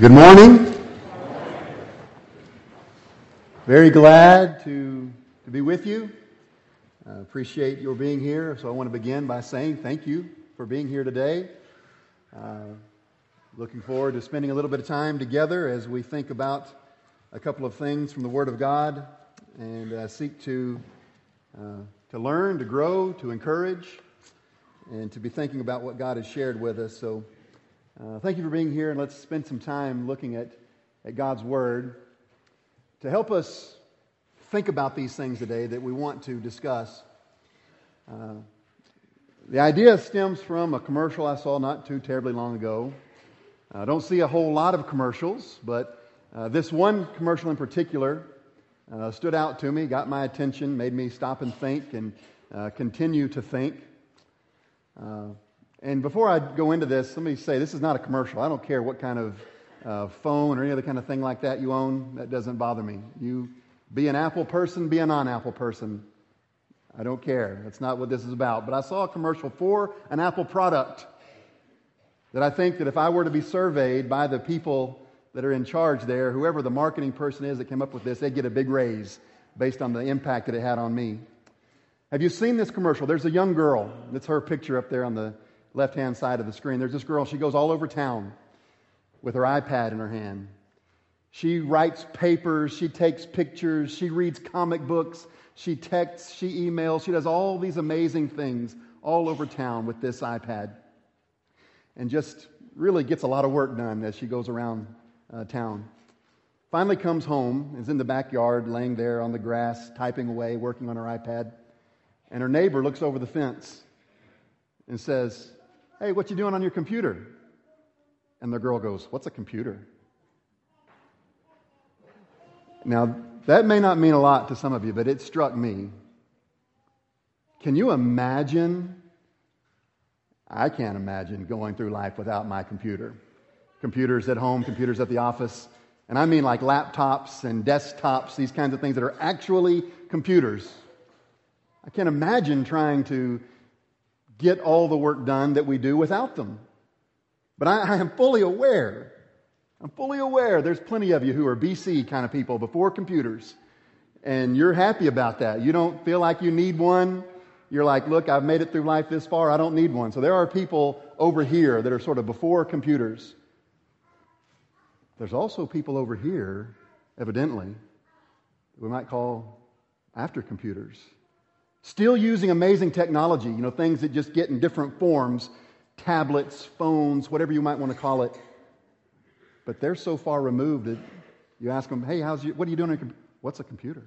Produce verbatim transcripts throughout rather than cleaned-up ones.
Good morning. Very glad to, to be with you. I appreciate your being here. So I want to begin by saying thank you for being here today. Uh, looking forward to spending a little bit of time together as we think about a couple of things from the Word of God and uh, seek to uh, to learn, to grow, to encourage, and to be thinking about what God has shared with us. So uh, thank you for being here, and let's spend some time looking at, at God's Word to help us think about these things today that we want to discuss. Uh, the idea stems from a commercial I saw not too terribly long ago. I don't see a whole lot of commercials, but uh, this one commercial in particular uh, stood out to me, got my attention, made me stop and think and uh, continue to think. Uh, and before I go into this, let me say this is not a commercial. I don't care what kind of uh, phone or any other kind of thing like that you own. That doesn't bother me. You be an Apple person, be a non-Apple person. I don't care. That's not what this is about. But I saw a commercial for an Apple product that I think that if I were to be surveyed by the people that are in charge there, whoever the marketing person is that came up with this, they'd get a big raise based on the impact that it had on me. Have you seen this commercial? There's a young girl. That's her picture up there on the left-hand side of the screen. There's this girl. She goes all over town with her iPad in her hand. She writes papers. She takes pictures. She reads comic books. She texts. She emails. She does all these amazing things all over town with this iPad. And just really gets a lot of work done as she goes around uh, town. Finally comes home, is in the backyard, laying there on the grass, typing away, working on her iPad. And her neighbor looks over the fence and says, "Hey, what you doing on your computer?" And the girl goes, "What's a computer?" Now, that may not mean a lot to some of you, but it struck me. Can you imagine? I can't imagine going through life without my computer. Computers at home, computers at the office. And I mean like laptops and desktops, these kinds of things that are actually computers. I can't imagine trying to get all the work done that we do without them. But I, I am fully aware, I'm fully aware there's plenty of you who are B C kind of people before computers. And you're happy about that. You don't feel like you need one. You're like, look, I've made it through life this far, I don't need one. So there are people over here that are sort of before computers. There's also people over here, evidently, we might call after computers. Still using amazing technology, you know, things that just get in different forms, tablets, phones, whatever you might want to call it. But they're so far removed that you ask them, hey, how's you, what are you doing? Com- What's a computer?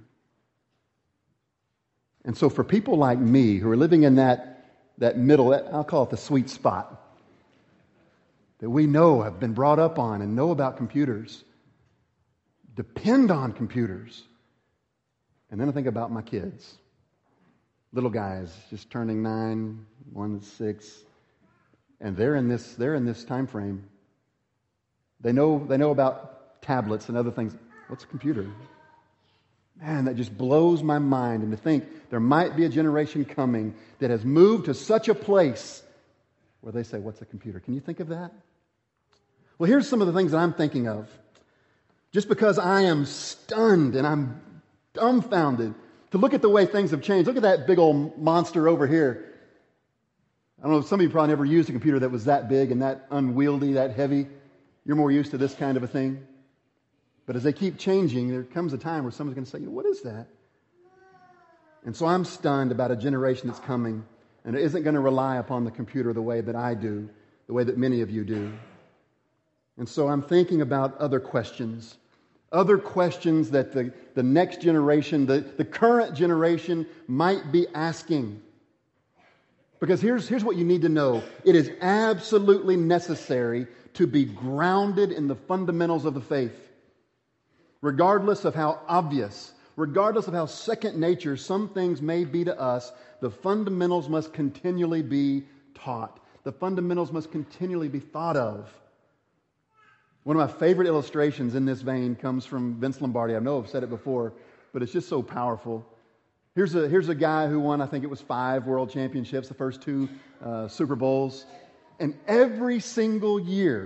And so for people like me who are living in that, that middle, that, I'll call it the sweet spot, that we know have been brought up on and know about computers, depend on computers. And then I think about my kids. Little guys, just turning nine, one's six, and they're in this they're in this time frame. They know they know about tablets and other things. What's a computer? Man, that just blows my mind. And to think there might be a generation coming that has moved to such a place where they say, "What's a computer?" Can you think of that? Well, here's some of the things that I'm thinking of. Just because I am stunned and I'm dumbfounded to look at the way things have changed. Look at that big old monster over here. I don't know, some of you probably never used a computer that was that big and that unwieldy, that heavy. You're more used to this kind of a thing. But as they keep changing, there comes a time where someone's going to say, you know, what is that? And so I'm stunned about a generation that's coming and it isn't going to rely upon the computer the way that I do, the way that many of you do. And so I'm thinking about other questions. Other questions that the, the next generation, the, the current generation might be asking. Because here's, here's what you need to know. It is absolutely necessary to be grounded in the fundamentals of the faith. Regardless of how obvious, regardless of how second nature some things may be to us, the fundamentals must continually be taught. The fundamentals must continually be thought of. One of my favorite illustrations in this vein comes from Vince Lombardi. I know I've said it before, but it's just so powerful. Here's a, here's a guy who won, I think it was five world championships, the first two uh, Super Bowls. And every single year,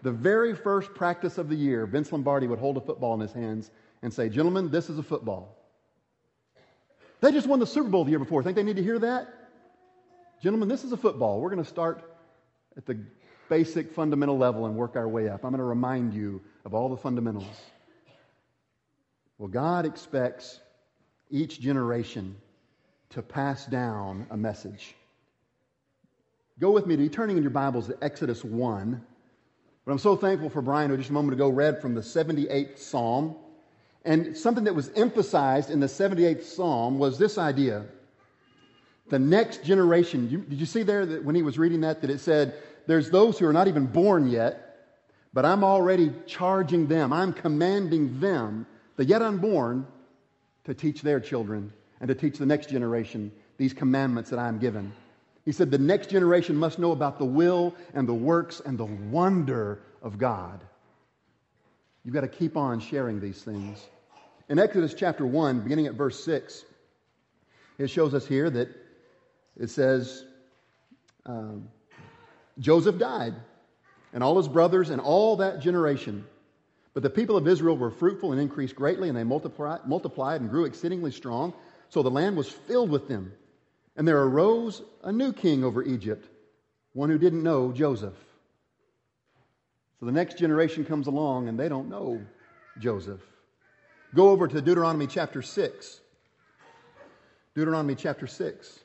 the very first practice of the year, Vince Lombardi would hold a football in his hands and say, "Gentlemen, this is a football." They just won the Super Bowl the year before. Think they need to hear that? Gentlemen, this is a football. We're going to start at the basic fundamental level and work our way up. I'm going to remind you of all the fundamentals. Well, God expects each generation to pass down a message. Go with me to turning in your Bibles to Exodus one. But I'm so thankful for Brian, who just a moment ago read from the seventy-eighth Psalm. And something that was emphasized in the seventy-eighth Psalm was this idea. The next generation. You, did you see there that when he was reading that, that it said, there's those who are not even born yet, but I'm already charging them. I'm commanding them, the yet unborn, to teach their children and to teach the next generation these commandments that I'm given. He said the next generation must know about the will and the works and the wonder of God. You've got to keep on sharing these things. In Exodus chapter one, beginning at verse six, it shows us here that it says, um, Joseph died, and all his brothers and all that generation. But the people of Israel were fruitful and increased greatly, and they multiplied, multiplied and grew exceedingly strong. So the land was filled with them. And there arose a new king over Egypt, one who didn't know Joseph. So the next generation comes along, and they don't know Joseph. Go over to Deuteronomy chapter six. Deuteronomy chapter six.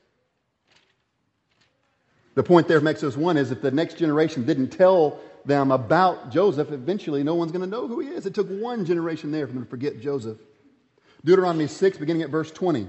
The point there of Exodus one is if the next generation didn't tell them about Joseph, eventually no one's going to know who he is. It took one generation there for them to forget Joseph. Deuteronomy six, beginning at verse twenty.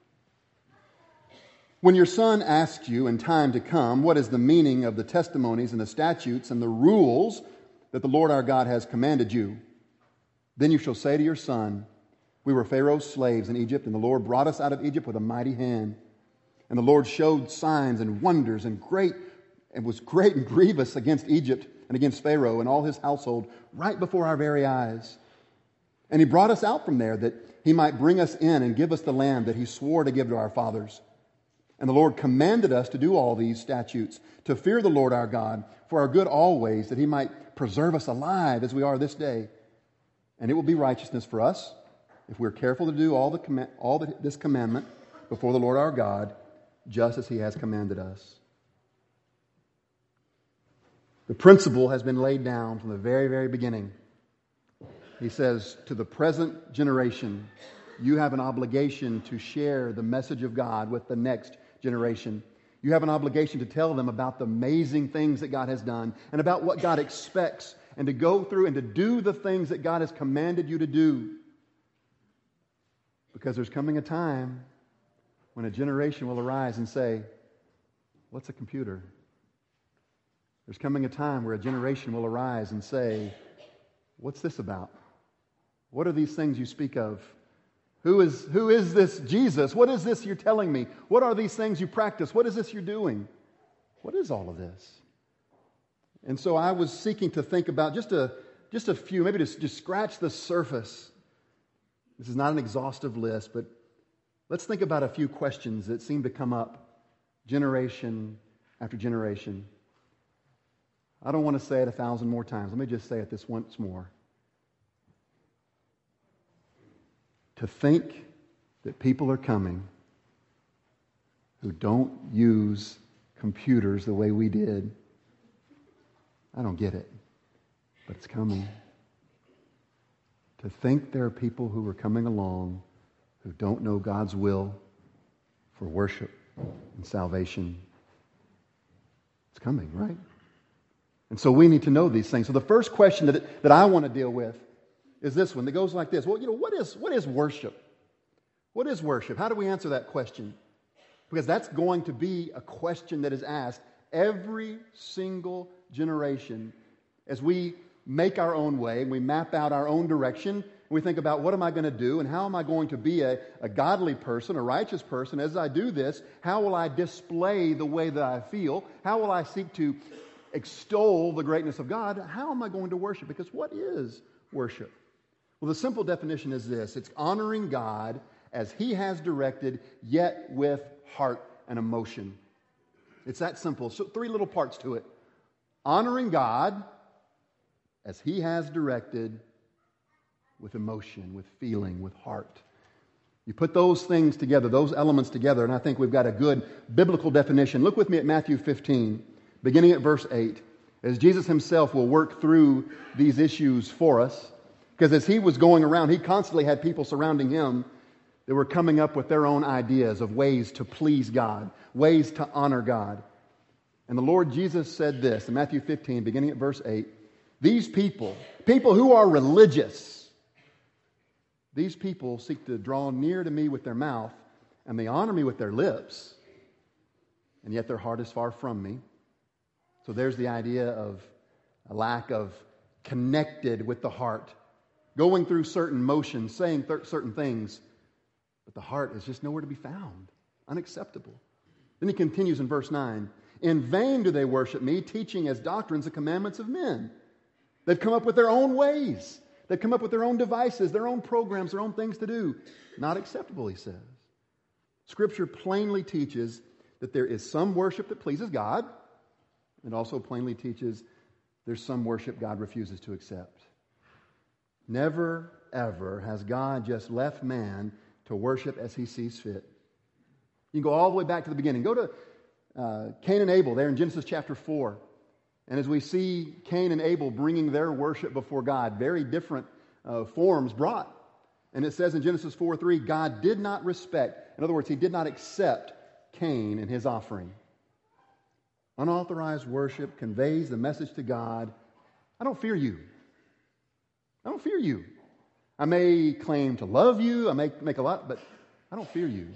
When your son asks you in time to come, what is the meaning of the testimonies and the statutes and the rules that the Lord our God has commanded you, then you shall say to your son, we were Pharaoh's slaves in Egypt, and the Lord brought us out of Egypt with a mighty hand. And the Lord showed signs and wonders and great and was great and grievous against Egypt and against Pharaoh and all his household right before our very eyes. And he brought us out from there that he might bring us in and give us the land that he swore to give to our fathers. And the Lord commanded us to do all these statutes, to fear the Lord our God for our good always, that he might preserve us alive as we are this day. And it will be righteousness for us if we're careful to do all the comm- all the, this commandment before the Lord our God, just as he has commanded us. The principle has been laid down from the very, very beginning. He says, to the present generation, you have an obligation to share the message of God with the next generation. You have an obligation to tell them about the amazing things that God has done and about what God expects, and to go through and to do the things that God has commanded you to do. Because there's coming a time when a generation will arise and say, what's a computer? There's coming a time where a generation will arise and say, what's this about? What are these things you speak of? Who is, who is this Jesus? What is this you're telling me? What are these things you practice? What is this you're doing? What is all of this? And so I was seeking to think about just a, just a few, maybe just, just scratch the surface. This is not an exhaustive list, but let's think about a few questions that seem to come up generation after generation. I don't want to say it a thousand more times. Let me just say it this once more. To think that people are coming who don't use computers the way we did, I don't get it, but it's coming. To think there are people who are coming along who don't know God's will for worship and salvation. It's coming, right? And so we need to know these things. So the first question that, that I want to deal with is this one that goes like this. Well, you know, what is, what is worship? What is worship? How do we answer that question? Because that's going to be a question that is asked every single generation as we make our own way and we map out our own direction. And we think about what am I going to do and how am I going to be a, a godly person, a righteous person. As I do this, how will I display the way that I feel? How will I seek to extol the greatness of God? How am I going to worship? Because what is worship? Well, the simple definition is this. It's honoring God as He has directed, yet with heart and emotion. It's that simple. So three little parts to it. Honoring God as He has directed, with emotion, with feeling, with heart. You put those things together, those elements together, and I think we've got a good biblical definition. Look with me at Matthew fifteen, beginning at verse eight, as Jesus Himself will work through these issues for us. Because as He was going around, He constantly had people surrounding Him that were coming up with their own ideas of ways to please God, ways to honor God. And the Lord Jesus said this in Matthew fifteen, beginning at verse eight, these people, people who are religious, these people seek to draw near to me with their mouth, and they honor me with their lips, and yet their heart is far from me. So there's the idea of a lack of connected with the heart, going through certain motions, saying th- certain things, but the heart is just nowhere to be found. Unacceptable. Then he continues in verse nine, in vain do they worship me, teaching as doctrines the commandments of men. They've come up with their own ways. They've come up with their own devices, their own programs, their own things to do. Not acceptable, he says. Scripture plainly teaches that there is some worship that pleases God. It also plainly teaches there's some worship God refuses to accept. Never, ever has God just left man to worship as He sees fit. You can go all the way back to the beginning. Go to uh, Cain and Abel there in Genesis chapter four. And as we see Cain and Abel bringing their worship before God, very different uh, forms brought. And it says in Genesis four three, God did not respect, in other words, He did not accept Cain and his offering. Unauthorized worship conveys the message to God, I don't fear you. I don't fear you. I may claim to love you, I may make a lot, but I don't fear you.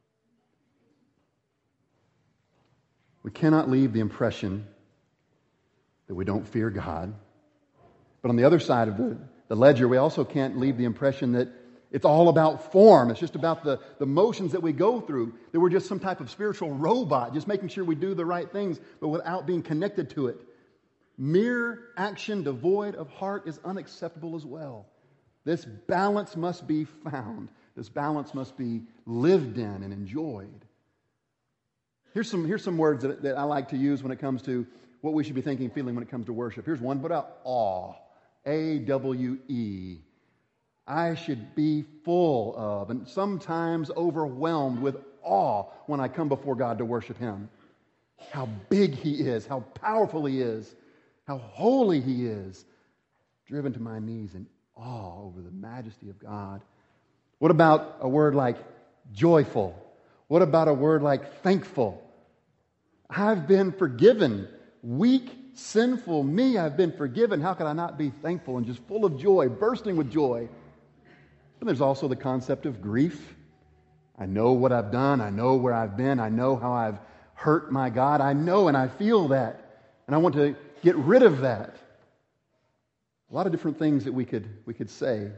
We cannot leave the impression that we don't fear God. But on the other side of the, the ledger, we also can't leave the impression that it's all about form. It's just about the, the motions that we go through, that we're just some type of spiritual robot, just making sure we do the right things, but without being connected to it. Mere action devoid of heart is unacceptable as well. This balance must be found. This balance must be lived in and enjoyed. Here's some, here's some words that, that I like to use when it comes to what we should be thinking and feeling when it comes to worship. Here's one, but about awe. A W E. I should be full of and sometimes overwhelmed with awe when I come before God to worship Him. How big He is, how powerful He is, how holy He is. Driven to my knees in awe over the majesty of God. What about a word like joyful? What about a word like thankful? I've been forgiven. Weak, sinful me, I've been forgiven. How could I not be thankful and just full of joy, bursting with joy? And there's also the concept of grief. I know what I've done. I know where I've been. I know how I've hurt my God. I know and I feel that. And I want to get rid of that. A lot of different things that we could, we could say.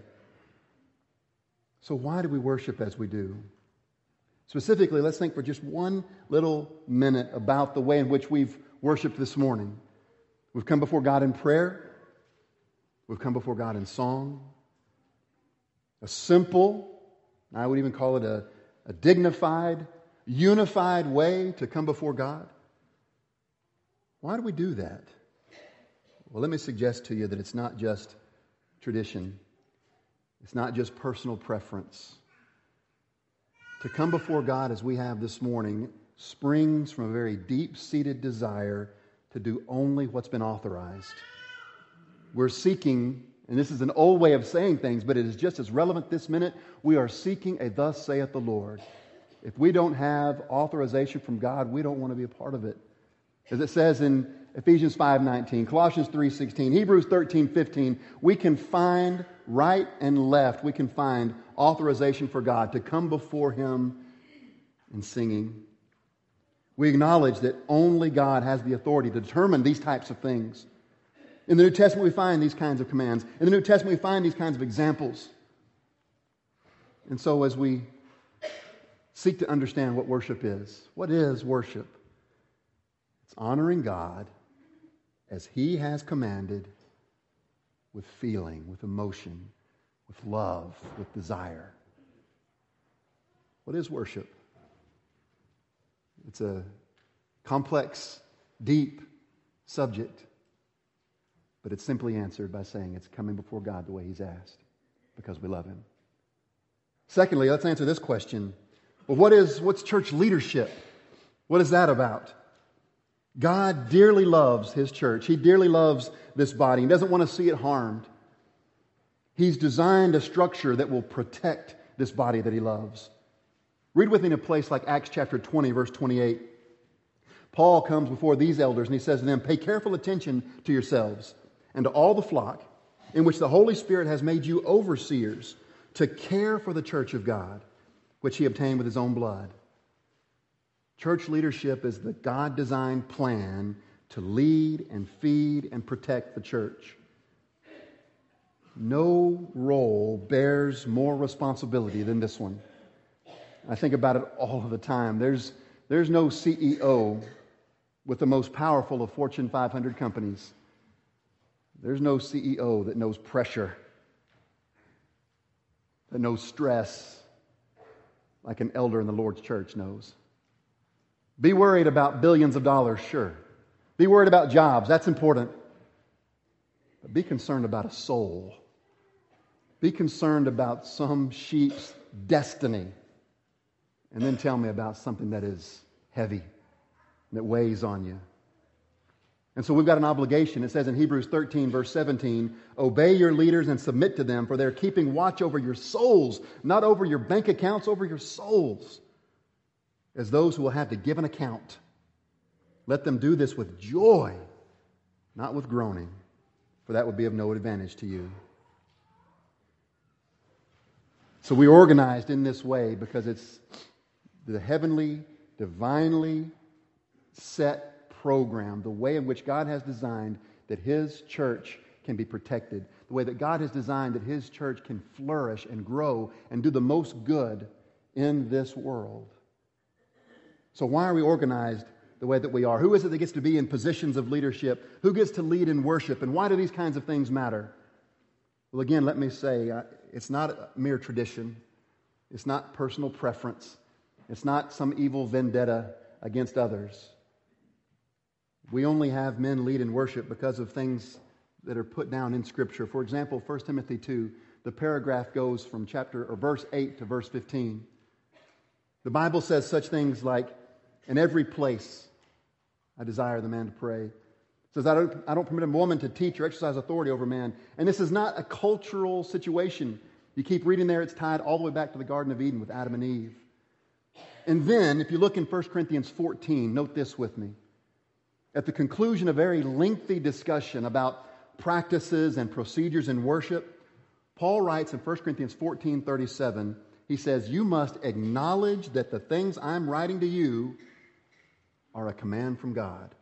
So why do we worship as we do? Specifically, let's think for just one little minute about the way in which we've worshiped this morning. We've come before God in prayer. We've come before God in song. A simple, I would even call it a, a dignified, unified way to come before God. Why do we do that? Well, let me suggest to you that it's not just tradition. It's not just personal preference. To come before God as we have this morning springs from a very deep-seated desire to do only what's been authorized. We're seeking, and this is an old way of saying things, but it is just as relevant this minute, we are seeking a thus saith the Lord. If we don't have authorization from God, we don't want to be a part of it. As it says in Ephesians five nineteen, Colossians three sixteen, Hebrews thirteen fifteen, we can find right and left, we can find authorization for God to come before Him in singing. We acknowledge that only God has the authority to determine these types of things. In the New Testament, we find these kinds of commands. In the New Testament, we find these kinds of examples. And so as we seek to understand what worship is, what is worship? It's honoring God as He has commanded, with feeling, with emotion, with love, with desire. What is worship? It's a complex, deep subject. But it's simply answered by saying it's coming before God the way He's asked, because we love Him. Secondly, let's answer this question. Well, what is, what's church leadership? What is that about? God dearly loves His church. He dearly loves this body. He doesn't want to see it harmed. He's designed a structure that will protect this body that He loves. Read with me in a place like Acts chapter twenty, verse twenty-eight. Paul comes before these elders and he says to them, "Pay careful attention to yourselves and to all the flock in which the Holy Spirit has made you overseers to care for the church of God, which He obtained with His own blood." Church leadership is the God-designed plan to lead and feed and protect the church. No role bears more responsibility than this one. I think about it all of the time. There's, there's no C E O with the most powerful of Fortune five hundred companies. There's no C E O that knows pressure, that knows stress, like an elder in the Lord's church knows. Be worried about billions of dollars, sure. Be worried about jobs, that's important. But be concerned about a soul. Be concerned about some sheep's destiny. And then tell me about something that is heavy, that weighs on you. And so we've got an obligation. It says in Hebrews thirteen, verse seventeen, "Obey your leaders and submit to them, for they're keeping watch over your souls, not over your bank accounts, over your souls, as those who will have to give an account. Let them do this with joy, not with groaning, for that would be of no advantage to you." So we organized in this way because it's the heavenly, divinely set program, the way in which God has designed that His church can be protected, the way that God has designed that His church can flourish and grow and do the most good in this world. So why are we organized the way that we are? Who is it that gets to be in positions of leadership? Who gets to lead in worship? And why do these kinds of things matter? Well, again, let me say, it's not a mere tradition. It's not personal preference. It's not some evil vendetta against others. We only have men lead in worship because of things that are put down in Scripture. For example, First Timothy two, the paragraph goes from chapter or verse eight to verse fifteen. The Bible says such things like, "In every place I desire the man to pray." It says, I don't, I don't permit a woman to teach or exercise authority over man. And this is not a cultural situation. You keep reading there, it's tied all the way back to the Garden of Eden with Adam and Eve. And then, if you look in First Corinthians fourteen, note this with me. At the conclusion of a very lengthy discussion about practices and procedures in worship, Paul writes in First Corinthians fourteen thirty-seven, he says, "You must acknowledge that the things I'm writing to you are a command from God."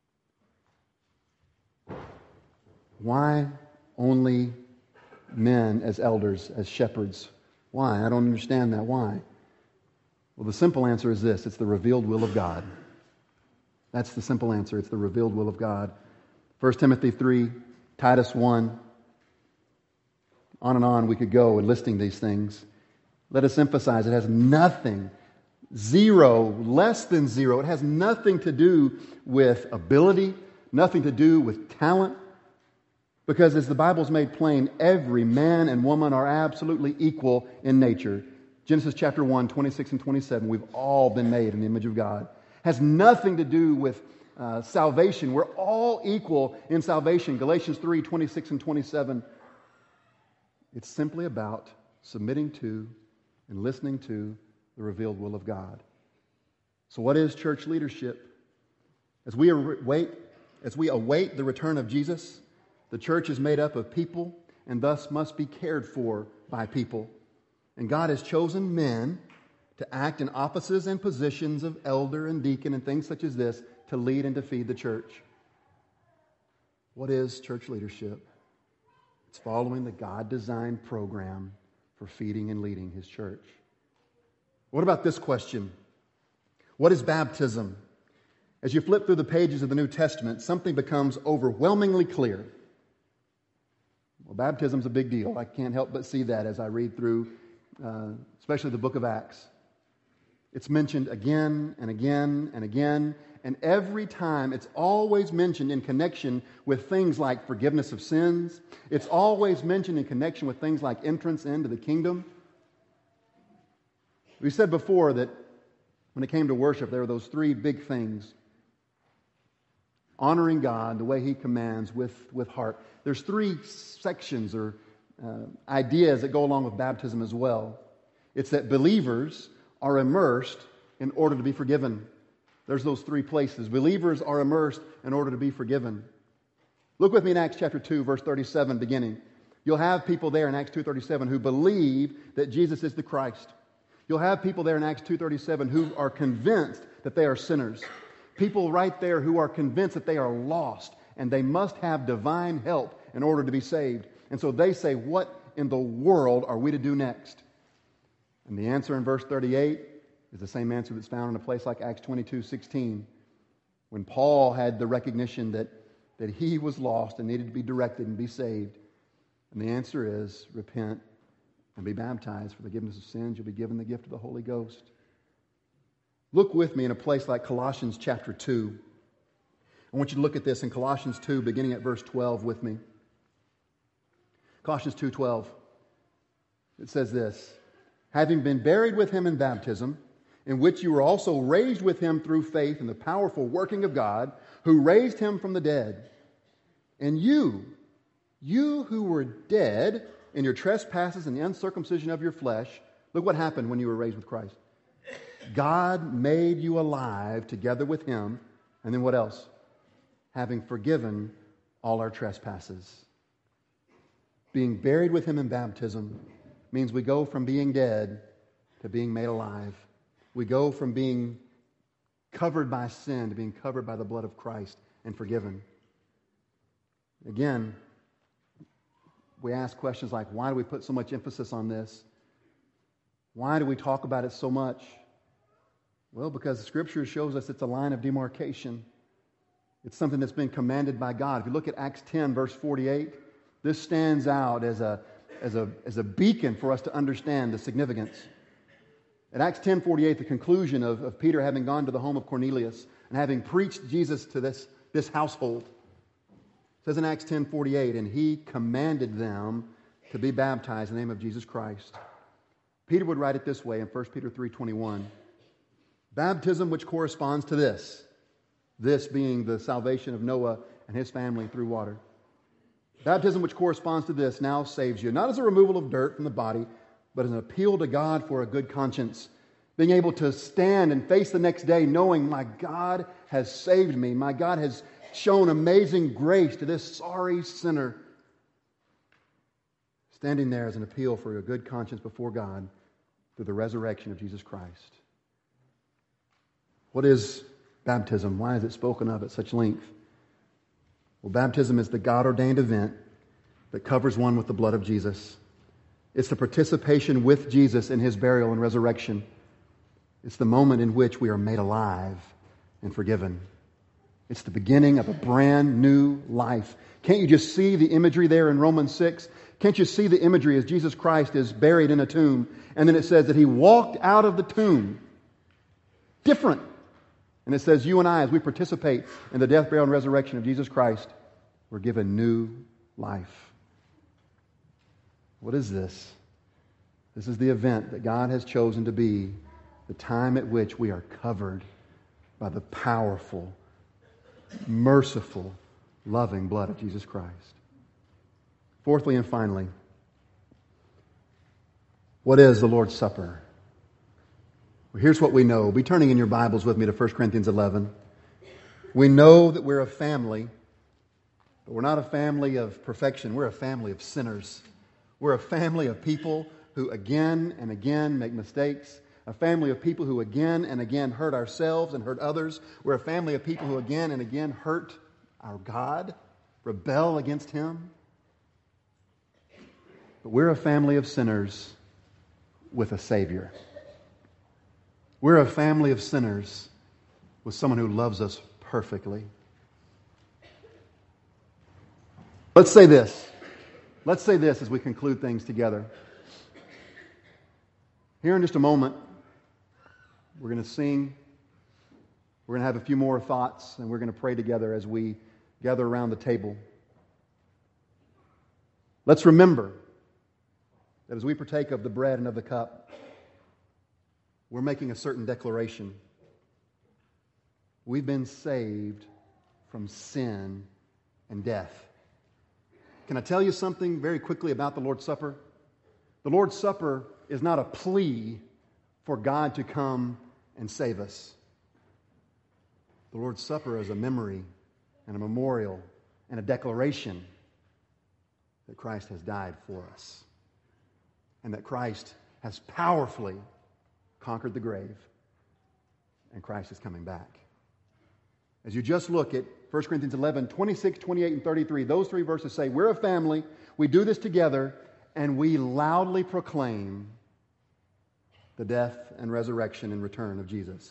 Why only men as elders, as shepherds? Why? I don't understand that. Why? Well, the simple answer is this. It's the revealed will of God. That's the simple answer. It's the revealed will of God. First Timothy three, Titus one. On and on we could go in listing these things. Let us emphasize it has nothing, zero, less than zero. It has nothing to do with ability, nothing to do with talent. Because as the Bible's made plain, every man and woman are absolutely equal in nature. Genesis chapter one, twenty-six and twenty-seven, we've all been made in the image of God. Has nothing to do with uh, salvation. We're all equal in salvation. Galatians three, twenty-six and twenty-seven. It's simply about submitting to and listening to the revealed will of God. So what is church leadership? As we await, as we await the return of Jesus, the church is made up of people and thus must be cared for by people. And God has chosen men to act in offices and positions of elder and deacon and things such as this to lead and to feed the church. What is church leadership? It's following the God-designed program for feeding and leading His church. What about this question? What is baptism? As you flip through the pages of the New Testament, something becomes overwhelmingly clear. Well, baptism's a big deal. I can't help but see that as I read through, uh, especially the book of Acts. It's mentioned again and again and again, And every time, it's always mentioned in connection with things like forgiveness of sins. It's always mentioned in connection with things like entrance into the kingdom. We said before that when it came to worship, there were those three big things. Honoring God the way He commands with, with heart. There's three sections or uh, ideas that go along with baptism as well. It's that believers are immersed in order to be forgiven. There's those three places. Believers are immersed in order to be forgiven. Look with me in Acts chapter two, verse thirty-seven, beginning. You'll have people there in Acts two thirty-seven who believe that Jesus is the Christ. You'll have people there in Acts two thirty-seven who are convinced that they are sinners. People right there who are convinced that they are lost and they must have divine help in order to be saved. And so they say, what in the world are we to do next? And the answer in verse thirty-eight is the same answer that's found in a place like Acts twenty-two sixteen, when Paul had the recognition that, that he was lost and needed to be directed and be saved. And the answer is, repent and be baptized for the forgiveness of sins. You'll be given the gift of the Holy Ghost. Look with me in a place like Colossians chapter two. I want you to look at this in Colossians two, beginning at verse twelve with me. Colossians two twelve. It says this, having been buried with Him in baptism, in which you were also raised with Him through faith in the powerful working of God, who raised Him from the dead. And you, you who were dead in your trespasses and the uncircumcision of your flesh, look what happened when you were raised with Christ. God made you alive together with Him. And then what else? Having forgiven all our trespasses. Being buried with Him in baptism means we go from being dead to being made alive. We go from being covered by sin to being covered by the blood of Christ and forgiven. Again, we ask questions like, why do we put so much emphasis on this? Why do we talk about it so much? Well, because the Scripture shows us it's a line of demarcation. It's something that's been commanded by God. If you look at Acts ten, verse forty-eight, this stands out as a, as a, as a beacon for us to understand the significance. At Acts ten forty-eight, the conclusion of, of Peter having gone to the home of Cornelius and having preached Jesus to this, this household, it says in Acts ten forty-eight, and he commanded them to be baptized in the name of Jesus Christ. Peter would write it this way in First Peter three twenty-one. Baptism which corresponds to this, this being the salvation of Noah and his family through water. Baptism which corresponds to this now saves you, not as a removal of dirt from the body, but as an appeal to God for a good conscience. Being able to stand and face the next day knowing my God has saved me. My God has shown amazing grace to this sorry sinner. Standing there as an appeal for a good conscience before God through the resurrection of Jesus Christ. What is baptism? Why is it spoken of at such length? Well, baptism is the God-ordained event that covers one with the blood of Jesus. It's the participation with Jesus in His burial and resurrection. It's the moment in which we are made alive and forgiven. It's the beginning of a brand new life. Can't you just see the imagery there in Romans six? Can't you see the imagery as Jesus Christ is buried in a tomb? And then it says that He walked out of the tomb different. And it says you and I, as we participate in the death, burial, and resurrection of Jesus Christ, we're given new life. What is this? This is the event that God has chosen to be the time at which we are covered by the powerful, merciful, loving blood of Jesus Christ. Fourthly and finally, what is the Lord's Supper? Well, here's what we know. Be turning in your Bibles with me to First Corinthians eleven. We know that we're a family, but we're not a family of perfection. We're a family of sinners. We're a family of people who again and again make mistakes. A family of people who again and again hurt ourselves and hurt others. We're a family of people who again and again hurt our God, rebel against Him. But we're a family of sinners with a Savior. We're a family of sinners with someone who loves us perfectly. Let's say this. Let's say this as we conclude things together. Here in just a moment, we're going to sing We're going to have a few more thoughts, and we're going to pray together as we gather around the table. Let's remember that as we partake of the bread and of the cup, we're making a certain declaration. We've been saved from sin and death. Can I tell you something very quickly about the Lord's Supper? The Lord's Supper is not a plea for God to come and save us. The Lord's Supper is a memory and a memorial and a declaration that Christ has died for us and that Christ has powerfully conquered the grave and Christ is coming back. As you just look at First Corinthians eleven, twenty-six, twenty-eight, and thirty-three, those three verses say, we're a family, we do this together, and we loudly proclaim the death and resurrection and return of Jesus.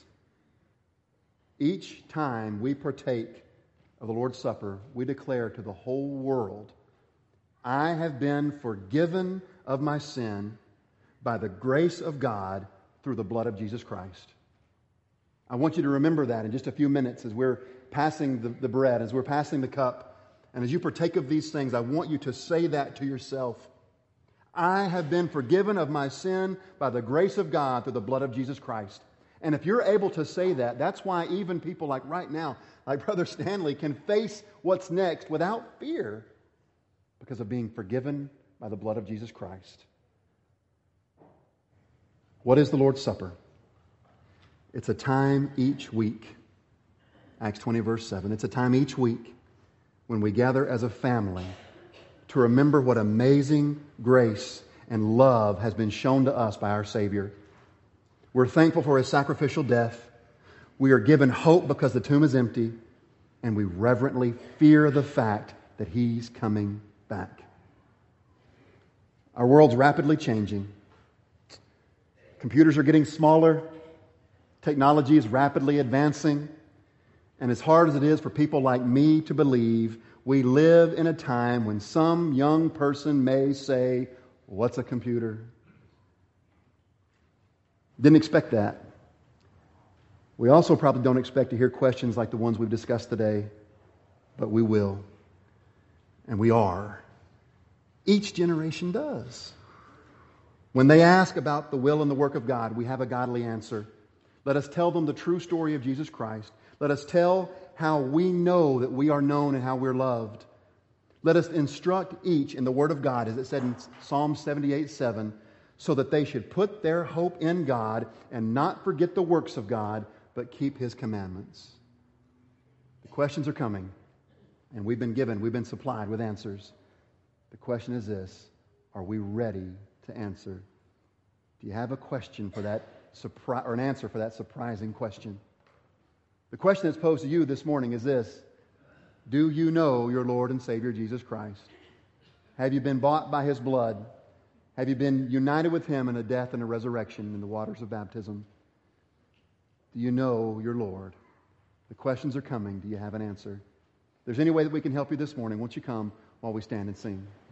Each time we partake of the Lord's Supper, we declare to the whole world, I have been forgiven of my sin by the grace of God through the blood of Jesus Christ. I want you to remember that in just a few minutes as we're passing the, the bread, as we're passing the cup, and as you partake of these things, I want you to say that to yourself. I have been forgiven of my sin by the grace of God through the blood of Jesus Christ. And if you're able to say that, that's why even people like right now, like Brother Stanley, can face what's next without fear because of being forgiven by the blood of Jesus Christ. What is the Lord's Supper? It's a time each week. Acts twenty, verse seven. It's a time each week when we gather as a family to remember what amazing grace and love has been shown to us by our Savior. We're thankful for His sacrificial death. We are given hope because the tomb is empty. And we reverently fear the fact that He's coming back. Our world's rapidly changing. Computers are getting smaller. Technology is rapidly advancing. And as hard as it is for people like me to believe, we live in a time when some young person may say, what's a computer? Didn't expect that. We also probably don't expect to hear questions like the ones we've discussed today, but we will. And we are. Each generation does. When they ask about the will and the work of God, we have a godly answer. Let us tell them the true story of Jesus Christ. Let us tell how we know that we are known and how we're loved. Let us instruct each in the Word of God, as it said in Psalm seventy-eight, seven, so that they should put their hope in God and not forget the works of God, but keep His commandments. The questions are coming, and we've been given, we've been supplied with answers. The question is this: are we ready to answer? Do you have a question for that surprise, or an answer for that surprising question? The question that's posed to you this morning is this: do you know your Lord and Savior Jesus Christ? Have you been bought by His blood? Have you been united with Him in a death and a resurrection in the waters of baptism? Do you know your Lord? The questions are coming. Do you have an answer? If there's any way that we can help you this morning, won't you come while we stand and sing?